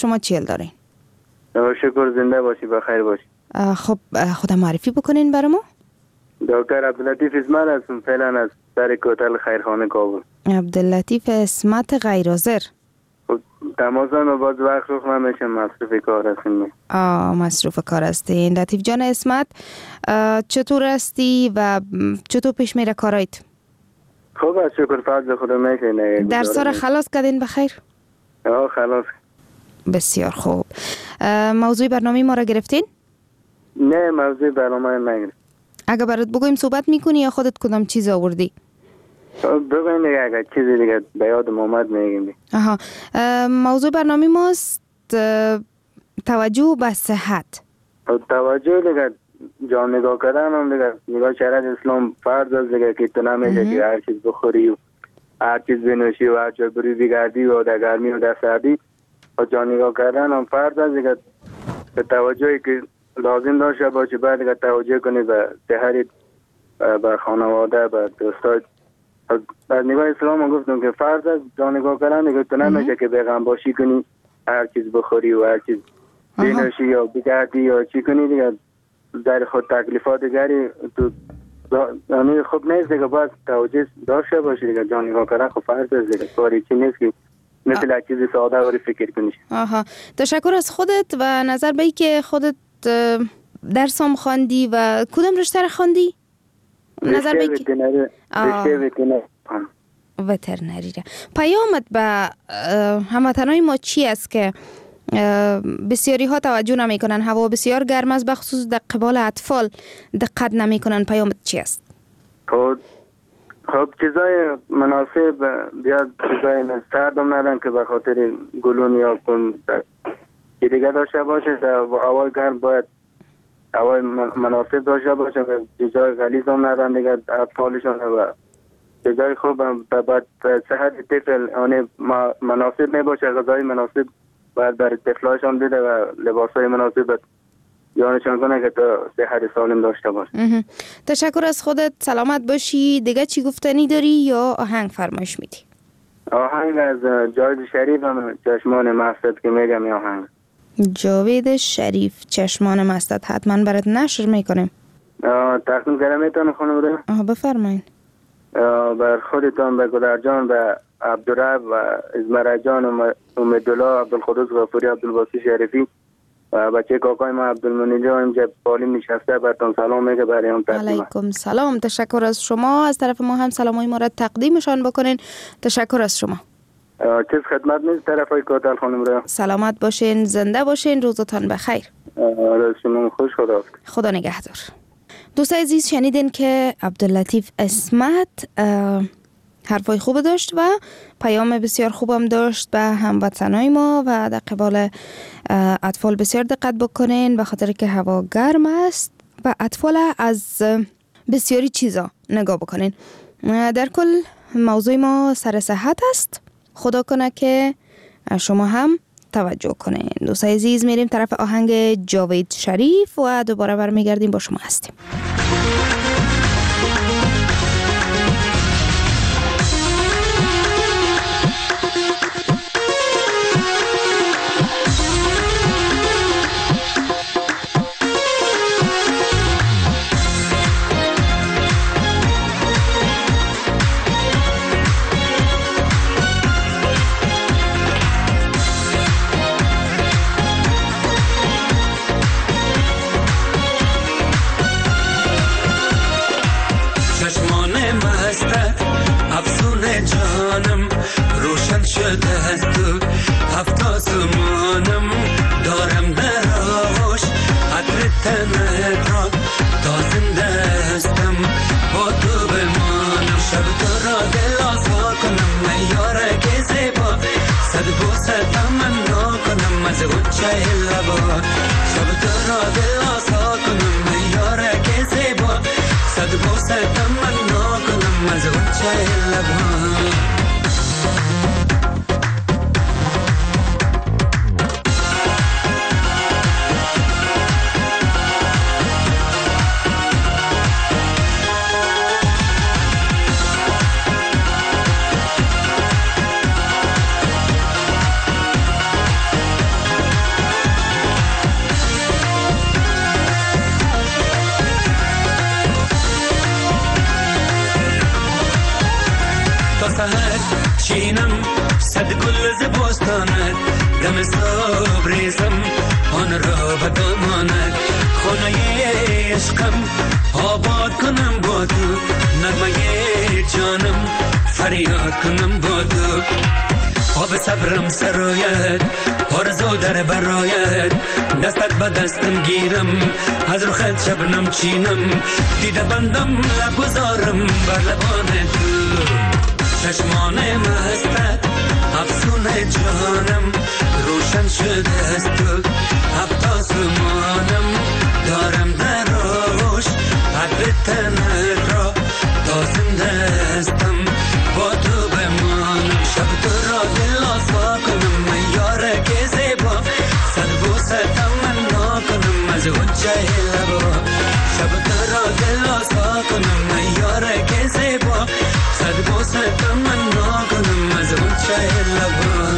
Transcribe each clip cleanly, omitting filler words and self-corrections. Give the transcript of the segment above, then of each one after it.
شما چیل دارین؟ شکر، زنده باشی، بخیر باشی. خب خودم معرفی بکنین برای ما. دکتر عبداللطیف اسمت هستم، فعلا از سر هتل خیرخانه کابل. عبداللطیف اسمت غیرحاضر. خب تماسم باز وقت روخ نمیشه، مصروف کار هستیم. مصروف کار هستین. لطیف جان اسمت، چطور هستی و چطور پیش میره کارایت؟ خب از شکر فضل خدا میشه. درس‌ها خلاص کردین بخیر؟ خلاص. بسیار خوب. موضوع برنامه ما را گرفتین؟ نه، موضوع برنامه نگرفت. اگه برات بگویم صحبت میکنی یا خودت کدام چیز آوردی؟ بگوین دیگه، اگه چیزی دیگه به یادم اومد میگیم. موضوع برنامه ماست توجه به صحت. توجه دیگه جان نگاه کردن هم دیگه، نگاه شرعت اسلام فرض است دیگه که تو نمیشه که هر چیز بخوری و هر چیز بنوشی و هر جا بری بگردی و در گرمی و در سردی و جان نگاه کردن هم فرض است دیگه. به توجهی که لازم داشته باشه، بعد دیگه توجه کنی به صحت، به خانواده، به دوستات. در نگاه اسلام هم گفتم که فرض است جان نگاه کردن دیگه. تو نمیشه که بیغم باشی کنی هر چیز بخوری و هر چیز بنوشی یا بگردی یا چی کنی دیگه، در خود تکلیفات دیگری تو یعنی خوب نیست دیگه. باید توجه داشته باشی دیگه. جان نگاه کردن خب فرض است دیگه، کاری چی نیست که مثل چیز ساده ولی فکر کنیش. تشکر از خودت و نظر به ای که خودت درس هم خواندی و کدام رشته را خواندی؟ نظر به ای که وترنری را. پیامت به هموطنای ما چی است که بسیاری ها توجه نمی کنن؟ هوا بسیار گرم است، بخصوص در قبال اطفال دقت نمی کنن. پیامت چی است؟ خب چیزای مناسب، بیاد چیزای سردم ندن که به خاطر گلون یا کن که دیگه داشته باشه. در هوای گرم باید هوای مناسب داشته باشه و چیزای غلیظ هم ندن دیگه اطفالشون و چیزای خوب هم باید صحت طفل مناسب می باشه. غذای مناسب باید برای طفلاشون بده و لباسای مناسب یانشان کنه که تا صحت سالم داشته باشه. تشکر از خودت، سلامت باشی. دیگه چی گفتنی داری یا آهنگ فرمایش میدی؟ آهنگ از جاوید شریف هم چشمان مستت که میگم. آهنگ جاوید شریف چشمان مستت حتما برات نشر میکنیم. تقدیم کردم خانم رو. بفرمایید. بر خودتان، به گلرجان، به عبدالرب و ازمره جان و امیدالله، عبدالقدوس غفوری، عبدالباسی شریفی و بچه کاکای ما عبدالمنی جان اینجا بالیم نشسته براتون سلام میگه. برای هم علیکم سلام. تشکر از شما. از طرف ما هم سلامای ما را تقدیمشان بکنین. تشکر از شما. چیز خدمت نیست طرفای کوتل خانم را. سلامت باشین، زنده باشین، روزتان بخیر. شما خوش. خدا نگهدار. دوستای عزیز، شنیدین که عبداللطیف اسمت حرفای خوب داشت و پیام بسیار خوبم داشت به هموطنای ما و در قبال اطفال بسیار دقت بکنین به خاطر که هوا گرم است و اطفال از بسیاری چیزا نگاه بکنین. در کل موضوع ما سر صحت است. خدا کنه که شما هم توجه کنین. دوستای عزیز، میریم طرف آهنگ جاوید شریف و دوباره برمیگردیم با شما هستیم. گل صبریزم آن را بدماند خونه عشقم آباد کنم با تو نغمه جانم فریاد کنم با تو آب صبرم سرایت آرزو در برایت دستت به دستم گیرم از رخت شبنم چینم دیده بندم لب گذارم بر لبان تو چشمان مستت افسون جانم روشن شده از تو هفت آسمانم دارم در آغوش عطر تنت را تا زنده هستم با تو بمانم شب تو را دل آسا کنم یاره که زیبا صد بوسه تمنا کنم از غنچه لبا شب تو را دل آسا کنم یاره که زیبا صد بوسه تمنا کنم از غنچه لبا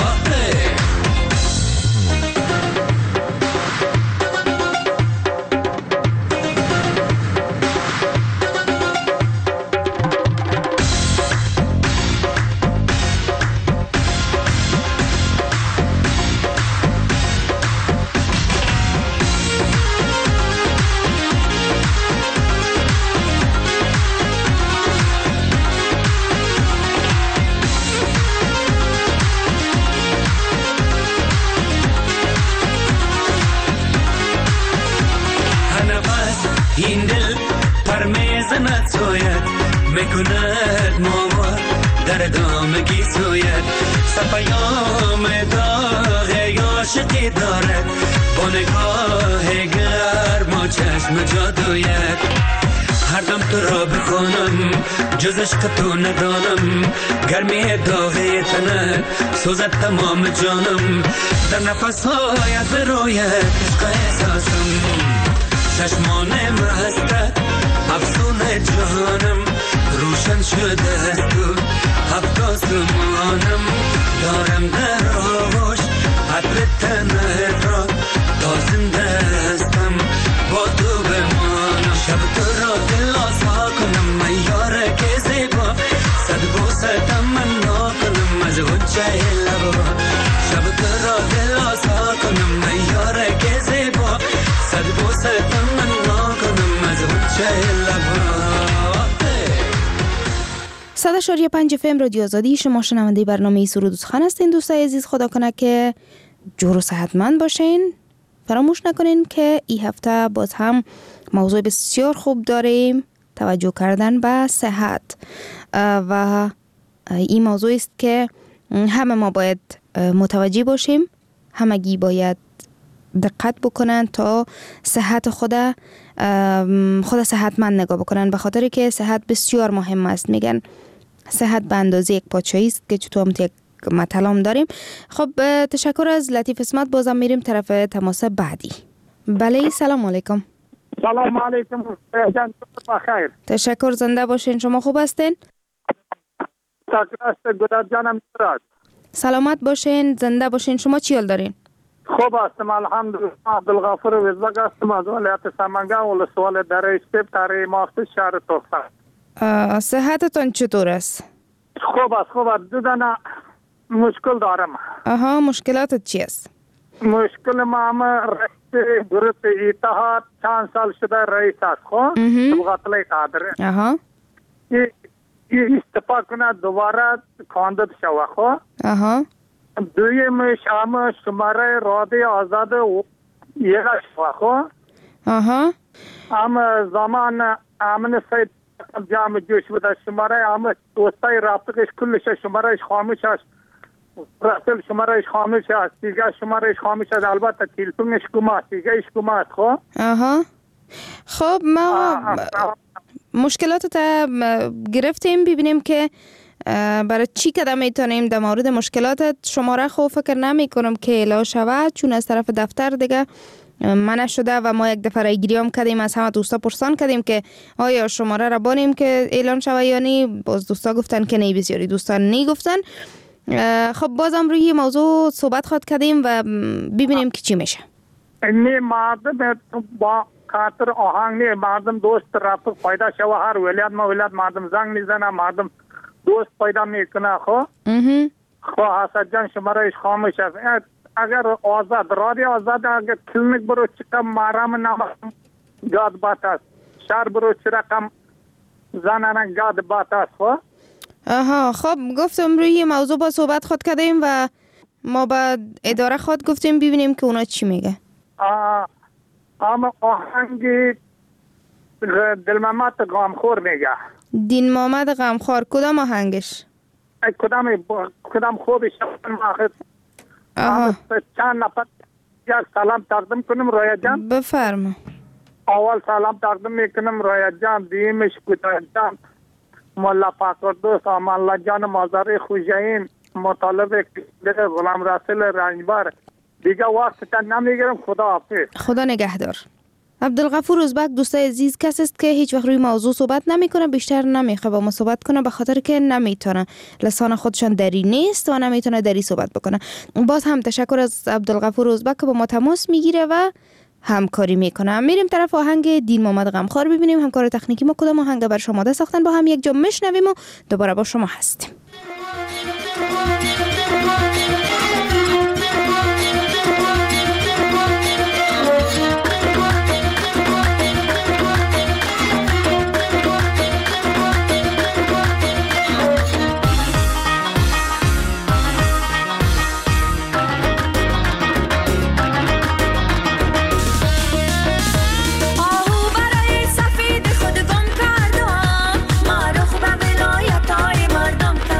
این دل پرمیزنت سوید میکند ماما در دامگی سوید سپیام داغ عاشقی دارد با نگاه گرم و چشم جادویت هر دم تو را بخونم جز عشق تو ندانم گرمی داغ تنت سوزد تمام جانم در نفس هایت بروید عشق احساسم چشمان مستت افسون جانم روشن شده از تو هفت آسمانم دارم در آغوش عطر تنت را تا زنده هستم با تو بمانم شب تو را دل آسا کنم یاره که زیبا صد بوسه تمنا کنم از غنچه لبا شب تو را دل آسا کنم یاره که زیبا صد بوسه تمنا کنم از غنچه لبا 100.5 FM رادیو آزادی شما شنونده برنامه سرود و سخن هستین. دوستای عزیز خدا کنه که جور و صحتمند باشین. فراموش نکنین که این هفته باز هم موضوع بسیار خوب داریم، توجه کردن به صحت و این موضوع است که همه ما باید متوجه باشیم، همگی باید دقت بکنن تا صحت خود صحتمند نگاه بکنن، به خاطر که صحت بسیار مهم است. میگن صحت به اندازه یک پادشاهی است که چطور هم یک مطلب داریم. خب تشکر از لطیف اسمت. بازم میریم طرف تماس بعدی. بله سلام علیکم. سلام علیکم جان بخیر. تشکر، زنده باشین. شما خوب هستین؟ تکرست گداد جانم درست. سلامت باشین، زنده باشین. شما چی حال دارین؟ خوب هستم الحمدلله. عبدالغفور وزبک هستم از ولایت سمنگان ولسوالی دره اسپیب تره ماخص شهر توخه. صحتتون چطور است؟ خوب است. دیدن مشکل دارم. مشکلاتت چی است؟ مشکل ما هم رئیس گروه اتحاد چند سال شده رئیس است. خب تبغاطلی قادره این استفا کنه دوباره کاندید شوه. خب دویمش هم شماره راده آزاد یه شوه. خب هم زمان امن سید جامع جوش بوده شماره هم دوستای رابطهش کلش شمارهش خاموش است. رسل شمارهش خاموش است. دیگه شمارهش خاموش است. البته تلفنش کماست. دیگه ایش کماست. خب ما مشکلاتت گرفتیم، ببینیم که برای چی قدم میتونیم در مورد مشکلاتت. شماره خوب فکر نمی کنم که اعلام شود، چون از طرف دفتر دیگه منع شده و ما یک دفعه رایگیری هم کردیم، از همه دوستا پرسان کردیم که آیا شماره را بانیم که اعلان شود یا نی. باز دوستا گفتن که نه، بسیاری دوستا نی گفتن. خب بازم روی موضوع صحبت خواهد کردیم و ببینیم که چی میشه. نه مردم با خاطر آهنگ نه، مردم دوست رابطه پیدا شوه. هر ولایت مردم زنگ میزنه، مردم دوست پیدا میکنه. خب حسد جان شمارهش خاموش است. اگر آزاد رادی آزاد اگر کلینیک برو چکم مارام نام گاد بات است شهر برو چه رقم زنانه گاد بات است خب گفتم روی موضوع با صحبت خود کردیم و ما با اداره خود گفتیم ببینیم که اونا چی میگه. اما آهنگ دل محمد غمخور میگه. دین محمد غمخور کدام آهنگش؟ کدام خوبش چند نفر یک سلام تقدیم کنم رویا جان. بفرما. اول سلام تقدیم میکنم رویا جان، دیمش کوتاه جان، مولا فقر دوست امان الله جان مازاری خوشین، مطالب غلام رسول رنجبر. دیگه وقت تا نمیگیرم. خدا حافظ. خدا نگهدار. عبدالغفور ازبک دوستای عزیز کسی است که هیچ وقت روی موضوع صحبت نمیکنه، بیشتر نمیخواد با ما صحبت کنه به خاطر که نمیتونه، لسان خودشان دری نیست و نمیتونه دری صحبت بکنه. باز هم تشکر از عبدالغفور ازبک که با ما تماس میگیره و همکاری میکنه. میریم طرف آهنگ دین محمد غمخوار ببینیم همکار تکنیکی ما کدام آهنگ بر شما ده ساختن، با هم یک جا میشنویم و دوباره با شما هستیم. مردم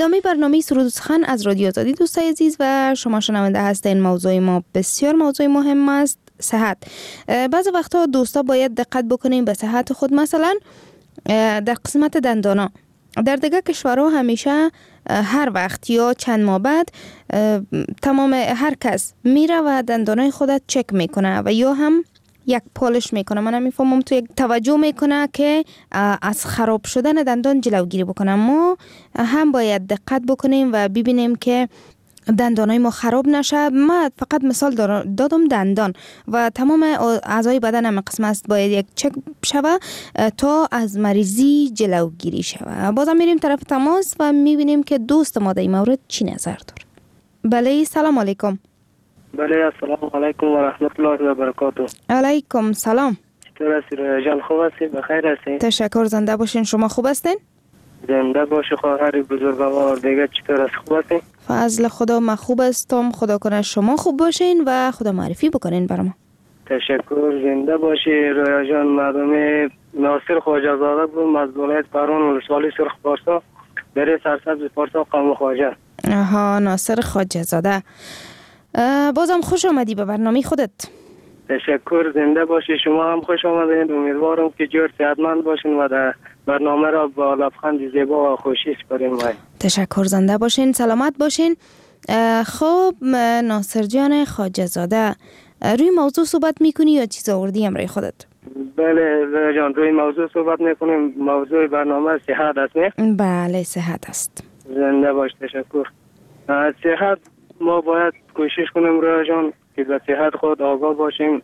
ادامه برنامه سرود و سخن از رادیو آزادی دوستای عزیز و شما شنونده هستین. موضوع ما بسیار موضوع مهم است، صحت. بعضی وقتا دوستا باید دقت بکنیم به صحت خود. مثلا در قسمت دندانا در دیگه کشورها همیشه هر وقت یا چند ماه بعد تمام هر کس میره و دندانای خودت چک میکنه و یا هم یک پالش میکنه. من نمیفهمم تو یک توجه میکنه که از خراب شدن دندان جلوگیری بکنه. ما هم باید دقت بکنیم و ببینیم که دندانای ما خراب نشه. من فقط مثال دادم دندان و تمام اعضای بدن هم قسم است باید یک چک شوه تا از مریضی جلوگیری شوه. بازم میریم طرف تماس و میبینیم که دوست ما در این مورد چی نظر داره. بله سلام علیکم. بله السلام علیکم و رحمت الله و برکاته. علیکم سلام. چطور هستی جان؟ خوب هستی؟ بخیر هستی؟ تشکر. زنده باشین. شما خوب هستین؟ زنده باشی خواهر بزرگوار. دیگه چطور هستی؟ خوب هستی؟ فضل خدا من خوب هستم. خدا کنه شما خوب باشین و خدا معرفی بکنین برام. تشکر. زنده باشی رویا جان. مردم ناصر خواجه زاده بود از ولایت پروان ولسوالی سرخ پارسا در سرسبز پارسا قوم خواجه. آها ناصر خواجه زاده. بازم خوش آمدی به برنامه خودت. تشکر. زنده باشی. شما هم خوش آمدین. امیدوارم که جور صحتمند باشین و در برنامه را با لبخند زیبا و خوشی سپاریم. تشکر. زنده باشین. سلامت باشین. خب ناصر جان خواجه زاده روی موضوع صحبت میکنی یا چیز آوردی امروی خودت؟ بله جان روی موضوع صحبت میکنیم. موضوع برنامه صحت است نه؟ بله صحت است. زنده باش. تشکر. صحت ما باید کوشش کنیم رویا جان که به صحت خود آگاه باشیم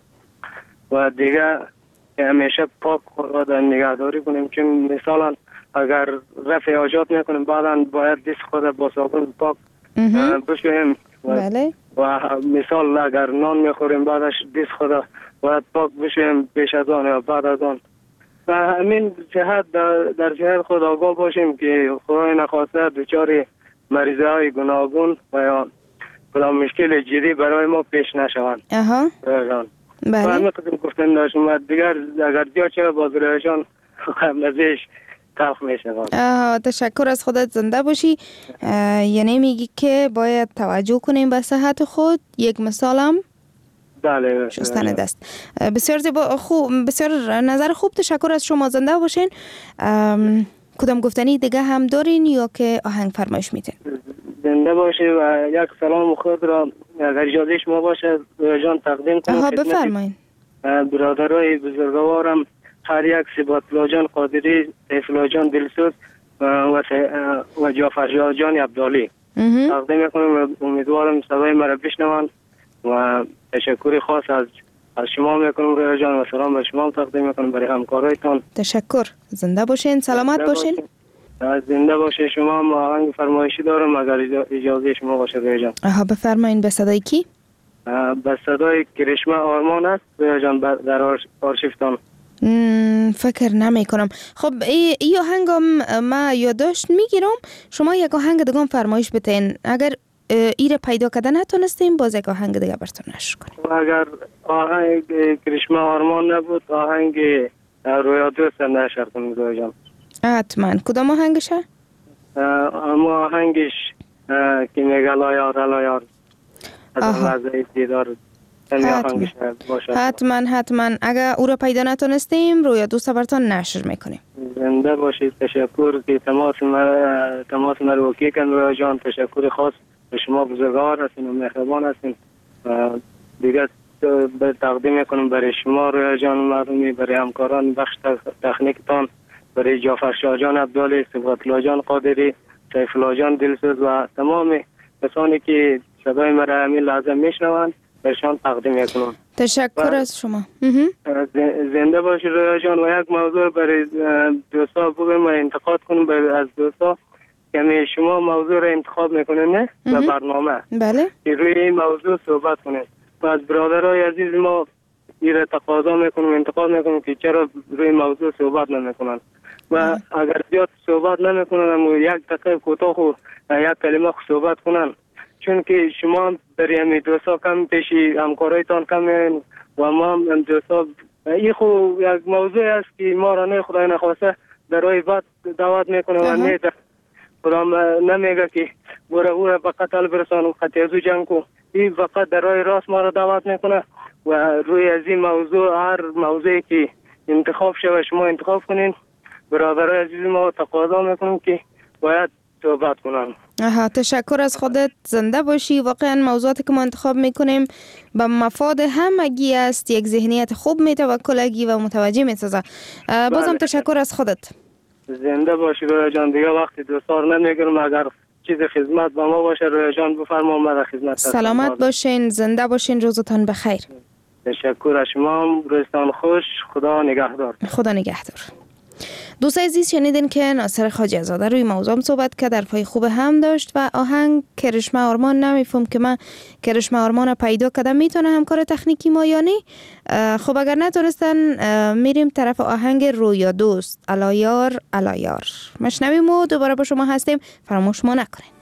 و دیگه همیشه پاک خود را در نگهداری کنیم. چون مثلا اگر رفع حاجات میکنیم بعدا باید دست خود با صابون پاک بشوییم. بله. و مثال اگر نان میخوریم بعدش دست خود باید پاک بشوییم پیش از آن یا بعد از آن. و همین صحت در صحت خود آگاه باشیم که خدای نخواسته دچار مریضی های گوناگون و یا کدام مشکل جدی برای ما پیش نشوند. بله. و همین قسم گفتن داشتم دیگر اگر جا چه باز رویشان قبل ازش تلخ میشوند. تشکر. از خودت. زنده باشی. یعنی میگی که باید توجه کنیم به صحت خود. یک مثالم بله شستن دست. بسیار زیبا. خوب. بسیار نظر خوب. تشکر از شما. زنده باشین. کدام گفتنی دیگه هم دارین یا که آهنگ فرمایش میتین؟ زنده باشه و یک سلام خود را اگر اجازه شما باشه جان تقدیم کنم. بفرمایید. برادرای بزرگوارم هر یک سباتلا جان قادری، سیفلا جان دلسوز و جعفر جان عبدالی تقدیم کنم. امیدوارم صدای مرا بشنوند و تشکر خاص از شما میکنم رویا جان و سلام به شما تقدیم میکنم برای همکارایتان. تشکر. زنده باشین. سلامت باشین. زنده باشه. شما ما آهنگ فرمایشی دارم اگر اجازه شما باشه رویا جان. بفرمایین. به صدای کی؟ به صدای کرشمه آرمان است رویا جان در آرشیفتان. فکر نمی کنم. خب ای آهنگم ما یادداشت میگیرم. شما یک آهنگ دیگه فرمایش بتین. اگر ایره پیدا کردن نتونستیم باز یک آهنگ دیگه براتون نشر کنیم. اگر آهنگ کرشمه آرمان نبود آهنگ رویا دوست نشر کنیم رویا جان. حتما. کدام آهنگشه؟ اما آهنگش که میگه لایار از لحظه دیدار. حتما. اگر او را پیدا نتونستیم رویا دوست براتون نشر میکنیم. زنده باشید. تشکر که تماس ما رو اوکی کن رویا جان. تشکر خاص به شما بزرگوار هستین و مهربان هستین. دیگه تقدیم میکنم برای شما رویا جان مردمی، برای همکاران بخش تکنیکتان، برای جعفر جان عبدالی، سباتلا جان قادری، سیفلا جان دلسوز و تمام کسانی که صدای مرا همین لحظه میشنوند برشان تقدیم میکنم. تشکر از شما. زنده باشید رویا جان. و یک موضوع برای دوستا بگم و انتقاد کنم از دوستا که شما موضوع را انتخاب میکنین نه به برنامه. بله. که روی این موضوع صحبت کنید. و از برادرای عزیز ما این تقاضا میکنم انتقاد میکنم که چرا روی موضوع صحبت نمیکنن و اگر زیاد صحبت نمیکنن اما یک دقیقه کوتاه و یک کلمه صحبت کنن. چون که شما برای همین دوستا کم پیشی همکارایتان کم میرین و ما هم دوستا این خو یک موضوع است که ما را نه خدای نخواسته در راه بد دعوت میکنه و نه کدام نمیگه که برو به قتل برسانم، خطی از او جنگ کو. این فقط در راه راست ما را دعوت میکنه و روی از این موضوع هر موضوعی که انتخاب شده شما انتخاب کنین. برادرای عزیز ما تقاضا میکنم که باید صحبت کنن. تشکر از خودت، زنده باشی. واقعا موضوعاتی که ما انتخاب میکنیم به مفاد همگی است. یک ذهنیت خوب میتوکلگی و متوجه میسازه. بازم تشکر از خودت. زنده باشی رویا جان. دیگه وقتی دوستار نمیگیرم، اگر چیز خدمت با ما باشه رویا جان بفرما، ما در خدمت هستم. سلامت باشین، زنده باشین، روزتان بخیر. تشکر از شما، روزتان خوش، خدا نگهدار. خدا نگهدار. دوستای عزیز شنیدین که ناصر خواجه زاده روی موضوع صحبت کرد، حرفای خوب هم داشت و آهنگ کرشمه آرمان نمیفهم که من کرشمه آرمان پیدا کردم میتونه همکار تکنیکی ما یا نه. خب اگر نتونستن میریم طرف آهنگ رویا دوست، علایار علایار مشنویم و دوباره با شما هستیم. فراموش ما نکنین.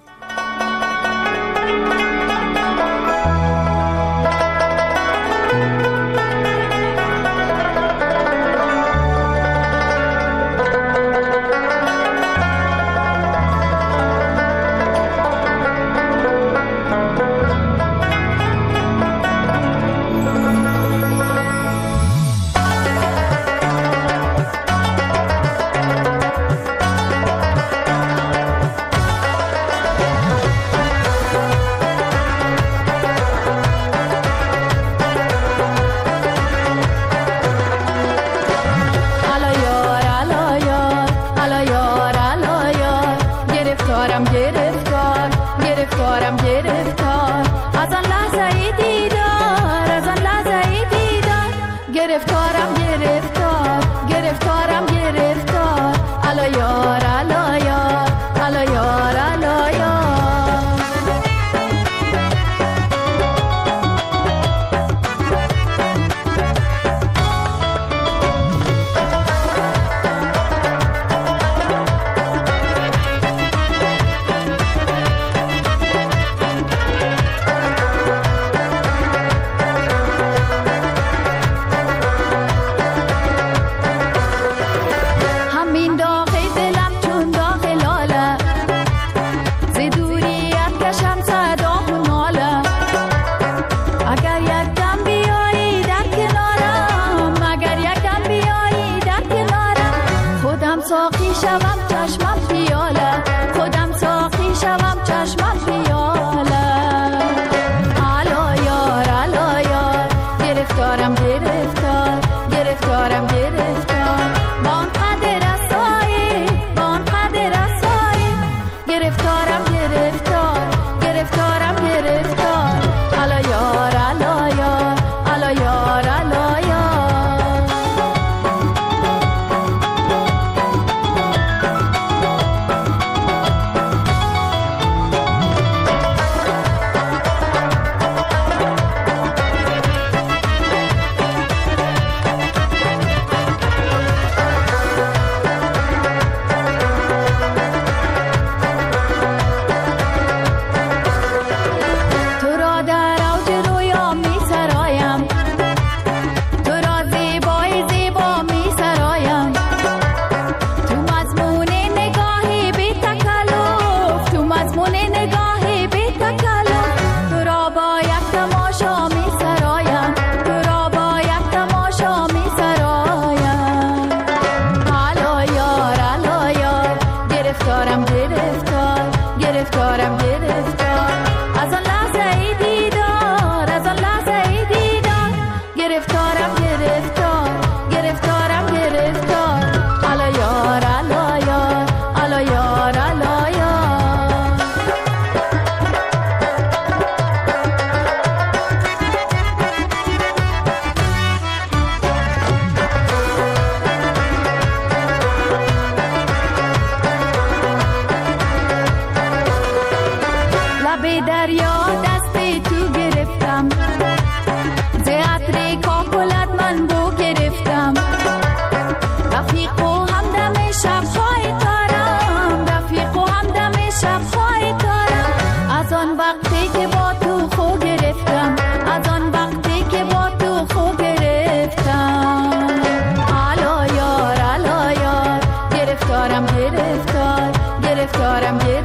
گرفتارم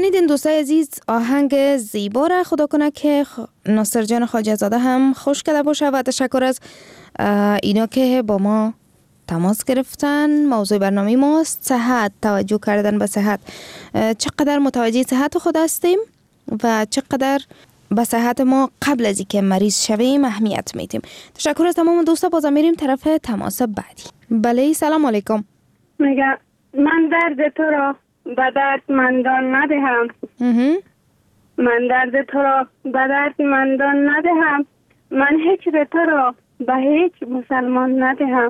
شنیدین دوستای عزیز آهنگ زیبا را، خدا کنه که ناصر جان خواجه زاده هم خوش کرده باشه و تشکر از اینا که با ما تماس گرفتن. موضوع برنامه ماست صحت، توجه کردن به صحت. چقدر متوجه صحت خود هستیم و چقدر به صحت ما قبل از اینکه مریض شویم اهمیت میدیم. تشکر از تمام دوستا. بازم میریم طرف تماس بعدی. بله سلام علیکم. میگه من درد تو را به دردمندان ندهم. من درد تو را به دردمندان ندهم. من هجر تو را به هیچ مسلمان ندهم.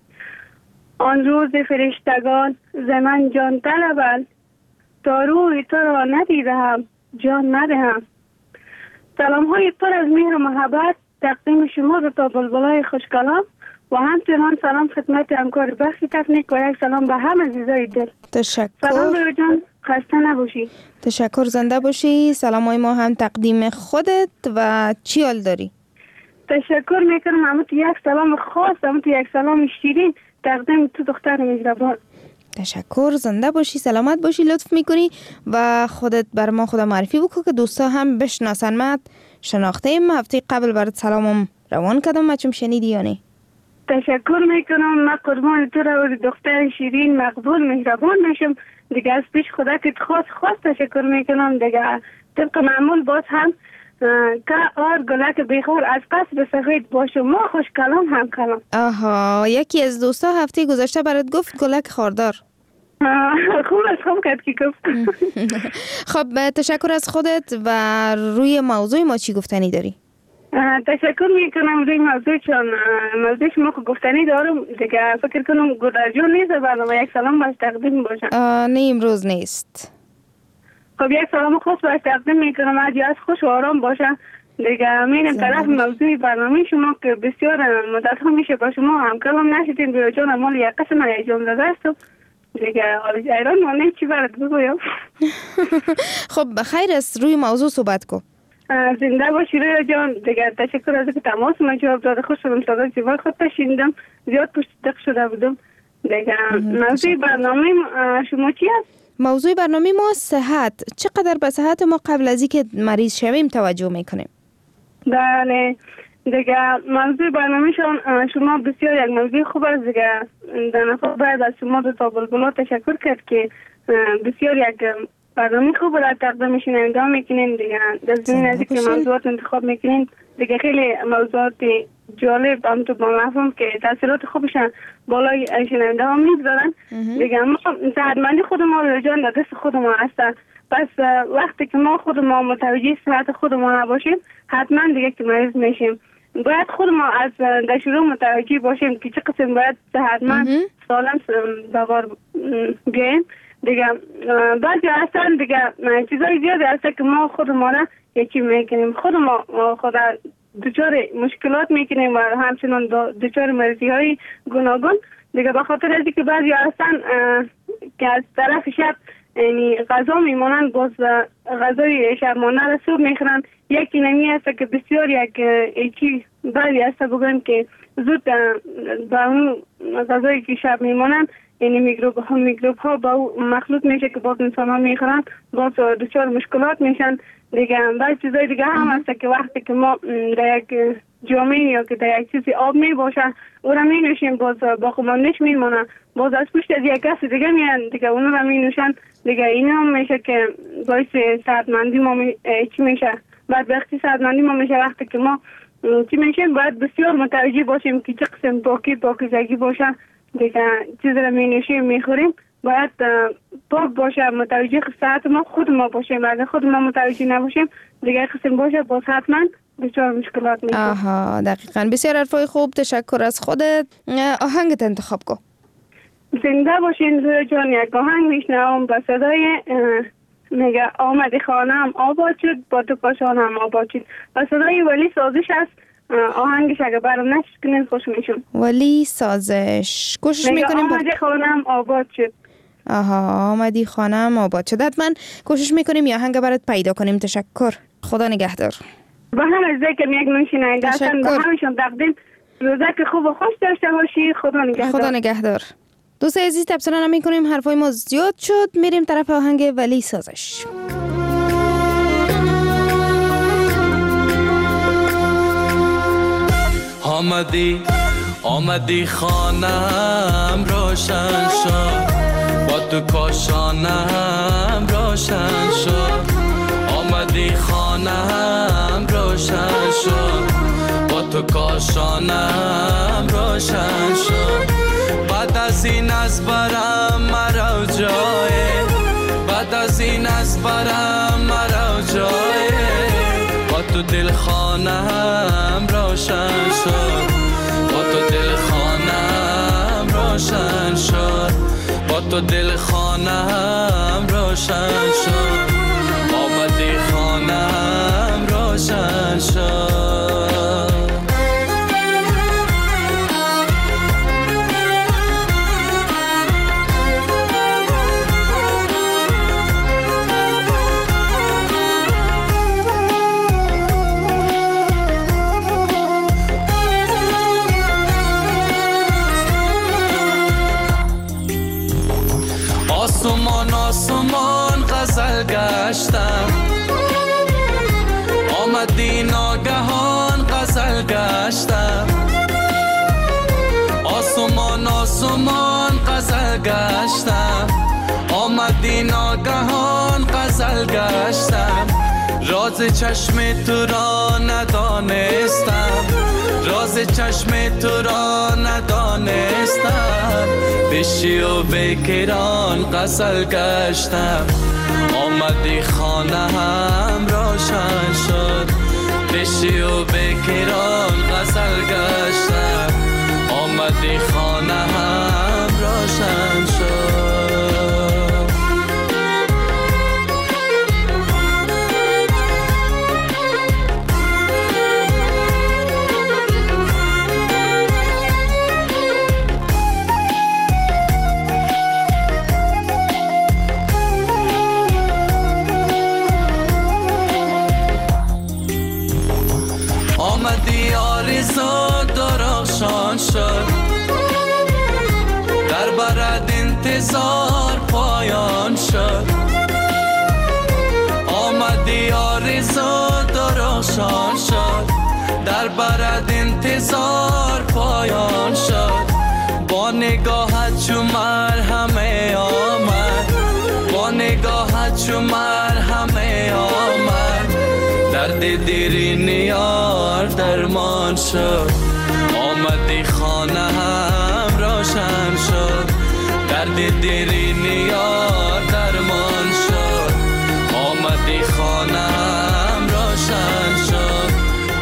آن روز فرشتگان ز من جان طلبند، تا روی تو را ندیدم جان ندهم. سلام های پر از مهر و محبت تقدیم شما رو تا بلبلای خوشکلام و همچنان سلام خدمت همکار بخش تکنیک و یک سلام به همه عزیزای دل. تشکر. سلام روی جان، خسته نباشی. تشکر، زنده باشی. سلام های ما هم تقدیم خودت و چی حال داری؟ تشکر میکنم. همون یک سلام خاص، همون یک سلام شیرین تقدیم تو دختر مهربان. تشکر، زنده باشی، سلامت باشی. لطف میکنی و خودت بر ما خدا معرفی بکن که دوستا هم بشناسن. من شناخته ایم، هفته قبل برات سلامم روان کردم، مچم شنیدی یا نه؟ تشکر میکنم. من قربان تو را و دختر شیرین مقبول مهربان میشم دیگه. از پیش خدا که خاص تشکر میکنم دیگه. طبق معمول باز هم که گلک بیخور از قصب سفید باشه ما خوش کلام هم کلام. آها، یکی از دوستا هفته گذشته برات گفت گلک خاردار. خوب کرد که گفت. خب تشکر از خودت. و روی موضوع ما چی گفتنی داری؟ تشکر میکنم روی موضوع، چون موضوع شما که گفتنی دارم دیگه. فکر کنم گذرجو نیست برنامه. یک سلام باش تقدیم باشم. نه امروز نیست. خب یک سلام خاص باش تقدیم میکنم. از خوش و آرام باشه دیگه. میرم طرف موضوع برنامه شما که بسیار مدت ها میشه با شما هم کلام نشدیم. روی جان مال یک قسم ایجام داده است دیگه. ایران مانه چی برد بگویم. خب خیر است، روی موضوع صحبت کن. زنده باشی روی جان دیگه. تشکر از که تماس ما جواب داده. خوش شدم صدای زیبای خود تشیندم. زیاد پشت دق شده بودم دیگه. موضوع برنامه شما چی است؟ موضوع برنامه ما صحت. چقدر به صحت ما قبل از اینکه مریض شویم توجه میکنیم؟ بله دیگه. موضوع برنامه شما بسیار یک موضوع خوب است دیگه. در نفع باید از شما دو تا بلبلا تشکر کرد که بسیار یک برنامه خوب را تقدیم شنونده میکنین دیگه. در زمین از که موضوعات انتخاب میکنین دیگه. خیلی موضوعات جالب هم تو با مفهوم که تاثیرات خوبش بالای شنونده ها میگذارن دیگه. ما صحتمندی خود ما رو جان در دست خود ما هست. پس وقتی که ما خود ما متوجه صحت خود ما نباشیم حتما دیگه که مریض میشیم. باید خود ما از در شروع متوجه باشیم که چه قسم باید صحتمند سالم ببار بیاییم دیگه. بعضی هستن دیگه چیزای زیادی هست که ما خود ما را یکی میکنیم. خود ما خود دچار مشکلات میکنیم و همچنان دچار مریضی های گوناگون دیگه. به خاطر از اینکه بعضی هستن که از طرف شب یعنی غذا میمونن، باز غذای شبمانه را صبح میخورن. یکی نمی هست که بسیار یکی بعضی هست بگویم که زود با اون غذایی که شب میمونن یعنی میکروب ها با اون مخلوط میشه که باز انسان ها میخورن، باز دچار مشکلات میشن دیگه. بعض چیزای دیگه هم هست که وقتی که ما در یک جامعه یا که در یک چیزی آب می باشه او را می نوشیم باز با خماندش میمونه، باز از پشت از یک کسی دیگه میان دیگه اونو را می نوشن دیگه. این هم میشه که باعث صحتمندی ما چی میشه. بعد وقتی صحتمندی ما میشه وقتی که ما چی میشه باید بسیار متوجه باشیم که چه قسم پاکیزگی باشه دیگه. چیز را می نوشیم میخوریم باید پاک باشه. متوجه صحت ما خود ما باشیم. اگر خود ما متوجه نباشیم دیگه قسم باشه باز حتما بسیار مشکلات میشه. آها دقیقاً. بسیار حرفای خوب. تشکر از خودت. آهنگت انتخاب کن. زنده باشین روی جان. یک آهنگ میشنوم با صدای میگه آمدی خانم آباد شد با تو کاشانم آباد شد. با صدای ولی سازش است. آهنگش اگه برام نشد کنین خوش میشم. ولی سازش کوشش میکنیم. آمدی خانم آباد شد. آها آمدی خانم آباد شد. حتما کوشش میکنیم یا آهنگ برات پیدا کنیم. تشکر. خدا نگهدار. با هم از ذکر یک نوشیننده هستن. با همشون تقدیم روزک خوب و خوش داشته باشی. خدا نگهدار. خدا نگهدار. دوست عزیز تبصره نمی کنیم، حرفای ما زیاد شد. میریم طرف آهنگ ولی سازش. آمدی خانم روشن شد، با تو کاشانم روشن شد. آمدی خانم روشن شد، با تو کاشانم روشن شد. بعد از این از برم مرا جای، بعد از این از برم مرا جای. با تو دل خانم روشن شد، با تو دل خانم روشن شد، با تو دل خانم روشن شد. آمدی خانم روشن شد. آسمان غزل گشتم، آمدی ناگهان غزل گشتم. آسمان غزل گشتم، آمدی ناگهان غزل گشتم. راز چشم تو را ندانستم، راز چشم تو را ندانستم. بشی و بکران غزل گشتم، آمدی خانم روشن شد. بشی و بکران غزل گشتم، آمدی خانم روشن شد. آمدی آرزو درخشان شد، در برد انتظار پایان شد. آمدی آرزو درخشان شد، در برد انتظار پایان شد. با نگاهت چو مرهمه آمد، با نگاهت چو مرهمه آمد. درد دیرین یار درمان شد، آمدی خانم روشن شد. درد دیرین یار درمان شد، آمدی خانم روشن شد.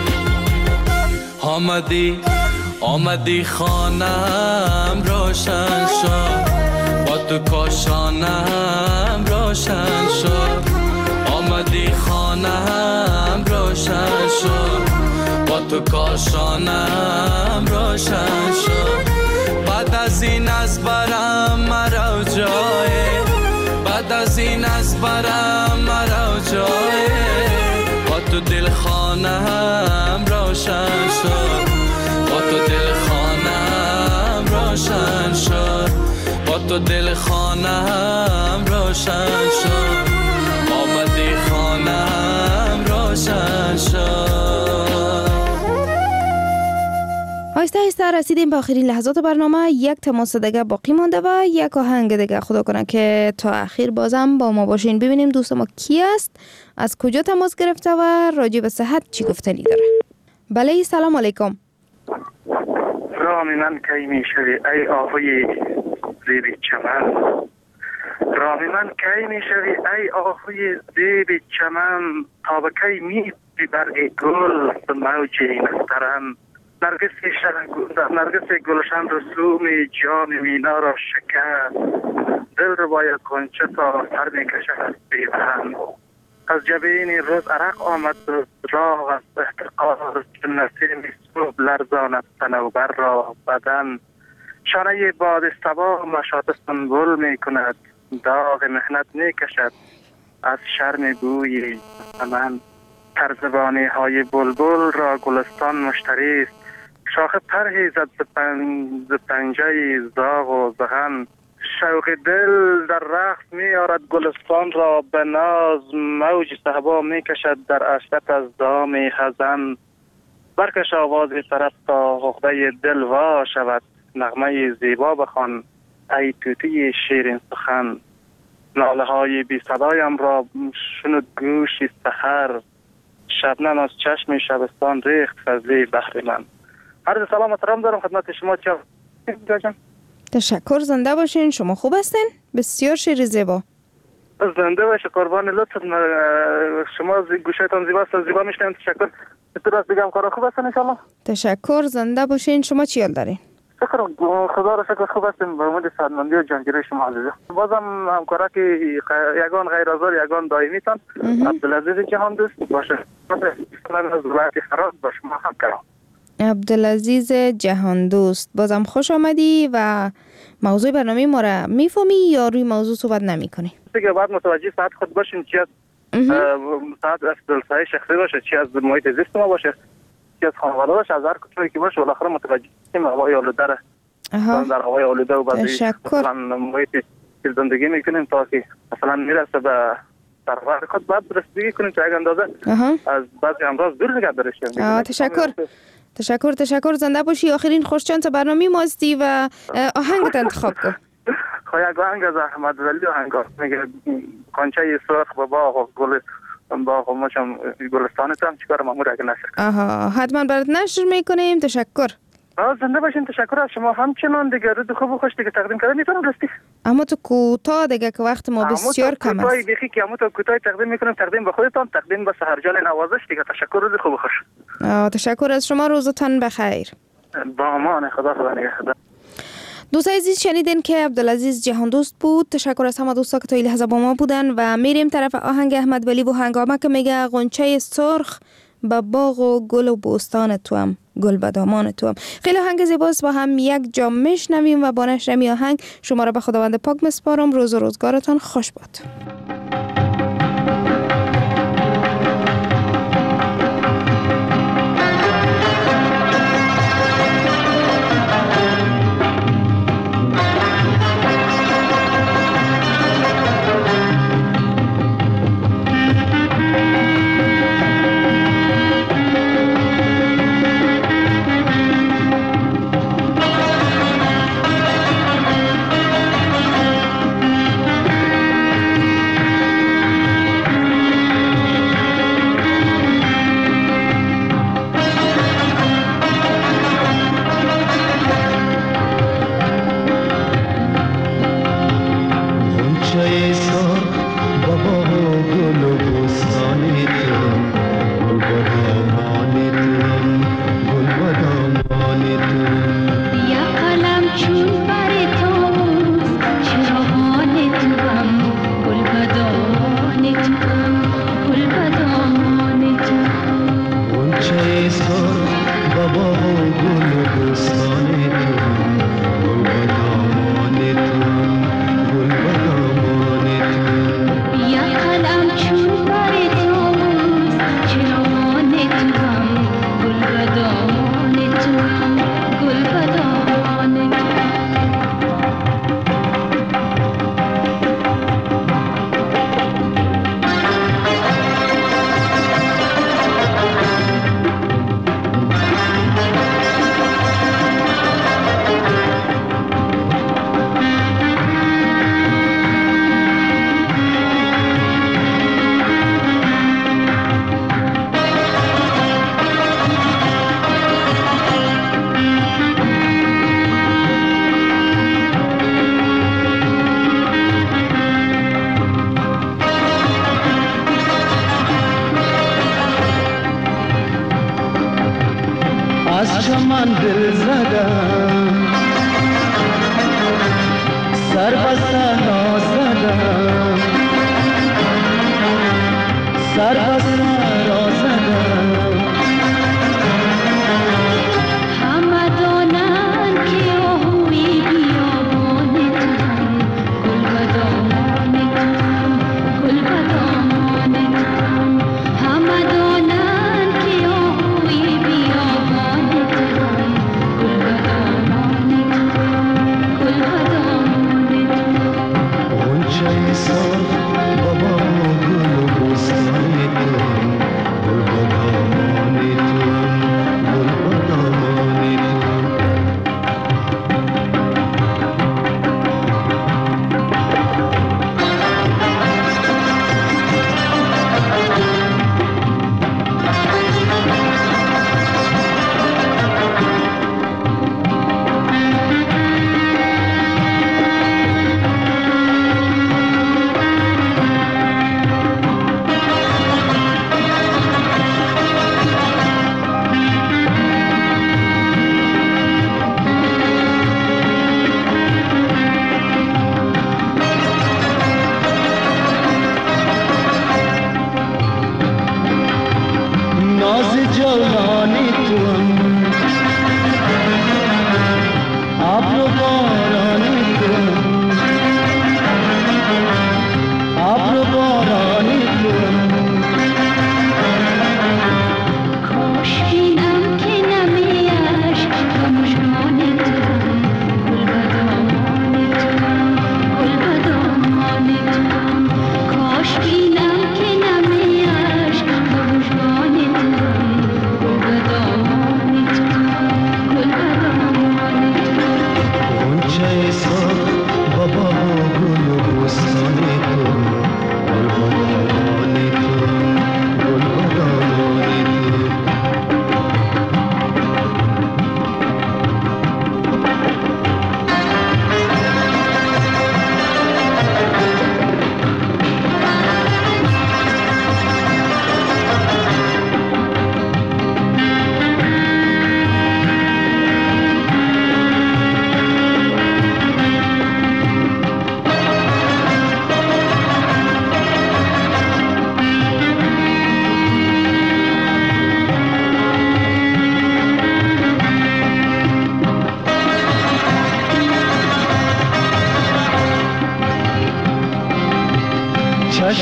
آمدی خانم روشن شد، با تو کاشانم روشن شد. آمدی خانم روشن شد، با تو کاشانم روشن شد. بعد از این از برم مرا جای، بعد از این از برم مرا جای. با تو دل خانم روشن شد، با تو دل خانم روشن شد، با تو دل خانم روشن شد. آمدی خانم روشن شد. آهسته آهسته رسیدیم به آخرین لحظات برنامه. یک تماس دیگه باقی مانده و یک آهنگ دیگه. خدا کنه که تا اخیر بازم با ما باشین، ببینیم دوست ما کی است، از کجا تماس گرفته و راجع به صحت چی گفتنی داره. بله سلام علیکم. رام من کی می شوی ای آهوی زیب چمن، رام من کی می شوی ای آهوی زیب چمن. تا به کی می برگ گل به موج نسترن. نرگس گلشن رسوم جام مینا را شکست. دل رو باید کنچه تا سر می کشد از بیبهن. از جبین روز عرق آمد راغ از احتقار. چون نسیم صبح لرزاند صنوبر را بدن. شانه باد صبا مشاط سنبل می کند. داغ مهنت می کشد از شرم بوی من. ترزبانی های بلبل را گلستان مشتری است. شاخ پرهی زد ز پنجه زاغ و زغن. شوق دل در رقص می آرد گلستان را به ناز. موج صحبا می کشد در عشرت از دام خزن. برکش آواز طرف تا حقه دل وا شود، نغمه زیبا بخوان ای طوطی شیرین سخن. ناله های بی صدایم را شنود گوشی سحر، شبنم از چشم شبستان ریخت فضلی بحر من. عرض سلام و احترام دارم خدمت شما. تشکر، زنده باشین. شما خوب هستین؟ بسیار شعر زیبا. زنده باشه، قربان لطف شما. گوشتان زیباست، زیبا میشنم. تشکر. درست بگم کارا خوب هستن ان شاء الله. تشکر، زنده باشین. شما چی حال دارین؟ شکر خدا را شکر خوب هستیم. به امید سلامتی و جانگیری شما عزیزه. بازم همکارا که یگان غیر از یگان دائمی تان عبدالعزیز جهان دوست باشه. مثلا از ولایت خراد با شما هم کرام. عبدالعزیز جهان دوست، بازم خوش آمدی و موضوع برنامه ما را میفهمی یا روی موضوع صحبت نمی کنی؟ دیگه بعد متوجه ساعت خود باشین، چی از ساعت از دلسای شخصی باشه، چی از محیط زیست ما باشه، چی از خانواده باشه، از هر کجایی که باشه بالاخره متوجه هستیم هوای آلوده را در هوای آلوده و بعضی مثلا محیط که زندگی میکنیم تا که مثلا میرسه به سرور خود بعد رسیدگی کنیم تا یک اندازه از بعضی امراض دور نگه داریم. تشکر، زنده باشی. آخرین خوشچانس برنامه ما هستی و آهنگت انتخاب کن. یک آهنگ از احمد ولی آهنگ میگه کنچه سرخ با باغ و گل باغ و ماشم گلستانتم چیکار مامور اگه نشر. حتما برات نشر میکنیم. تشکر. زنده باشین. تشکر از شما همچنان. دیگه رود خوب و خوش دیگه تقدیم کردن میتونم راستی. اما تو کوتاه دیگه که وقت ما بسیار کم است. دیگه که تو کوتاه تقدیم میکنم، تقدیم به خودتان، تقدیم به سحرجان نوازش دیگه. تشکر، روز خوب و خوش. تشکر از شما، روزتان بخیر. با امان خدا نگهدار. دوستای عزیز، شنیدین که عبدالعزیز جهان دوست بود. تشکر از همه دوستا که تا این لحظه با ما بودن و میریم طرف آهنگ احمد ولی و هنگامه که میگه غنچه سرخ به باغ و گل و بوستان توام، گل به دامان توام. خیلی آهنگ زیباست، با هم یک جا میشنویم و با نشر می آهنگ شما را به خداوند پاک میسپارم. روز و روزگارتان خوش باد. از چمن دل زدم، سر به صحرا زدم، سر به صحرا زدم. همه دانند که آهوی بیابان توام، گل به دامان توام، گل به دامان توام. همه دانند که آهوی بیابان توام، گل به دامان توام، گل به دامان توام. غنچه سرخ بابا گل و بستان توام،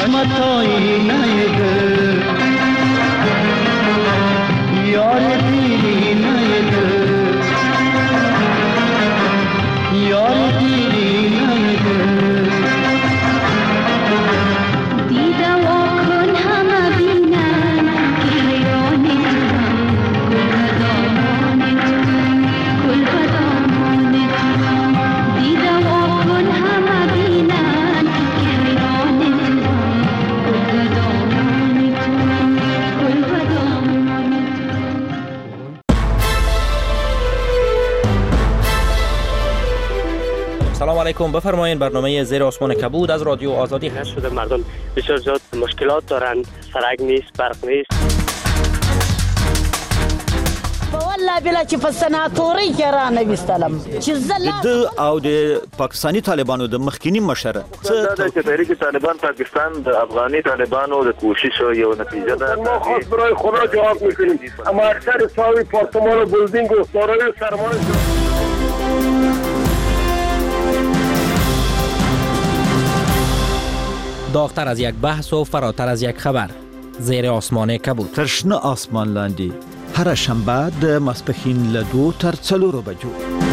چشمت آینه دل یار دیرینه دل یار دیرینه دل دیده واکن همه بینن که حیران توام گل به دامان توام دیده واکن همه بینن که حیران توام گل به دامان توام گل به دامان سلام علیکم. بفرمایید برنامه زیر آسمان کبود از رادیو آزادی هست. شده مردم بسیار زیاد مشکلات دارند، سرک نیست، برق نیست. والله بلا چې په سناتوري کې را نه وستلم چې د او د پاکستانی طالبانو د مخکینی مشره دا چې تحریک طالبان پاکستان د افغاني طالبانو د کوشش یو نتیجه ده. ما خاص برای خدا جواب میکنیم، اما اکثر ساوی پارتمان و بلدینگ و سارای سرمان داغتر از یک بحث و فراتر از یک خبر. زیر آسمان کبود. ترشنه آسمان لاندی هر شنبه د ماسپښین له 2 تر 4 بجو.